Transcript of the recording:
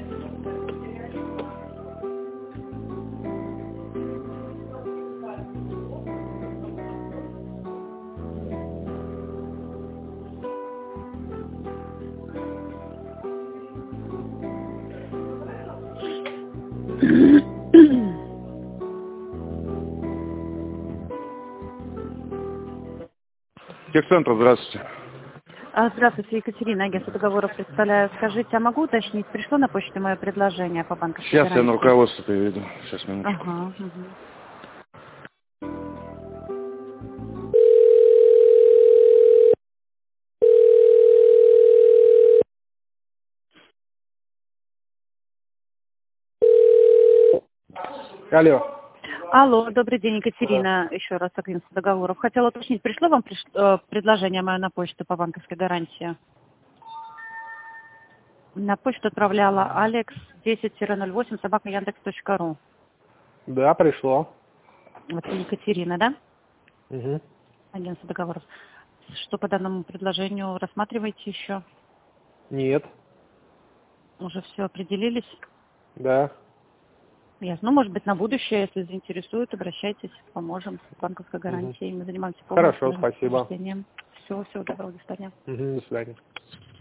Техцентр, здравствуйте. Здравствуйте, Екатерина, агентство договоров представляю. Скажите, а могу уточнить, пришло на почту мое предложение по банковской Сейчас гарантии? я на руководство переведу. Сейчас, минуточку. Ага, Алло. Алло, добрый день, Екатерина, еще раз агентство договоров. Хотела уточнить, пришло вам предложение мое на почту по банковской гарантии? На почту отправляла Алекс 10-08 @yandex.ru. Да, пришло. Вот вы Екатерина, да? Угу. Агентство договоров. Что по данному предложению рассматриваете еще? Нет. Уже все определились? Да. Ясно. Ну, может быть, на будущее, если заинтересует, обращайтесь, поможем с банковской гарантией. Мы занимаемся полным Хорошо, спасибо. Всего доброго, до свидания. Угу, до свидания.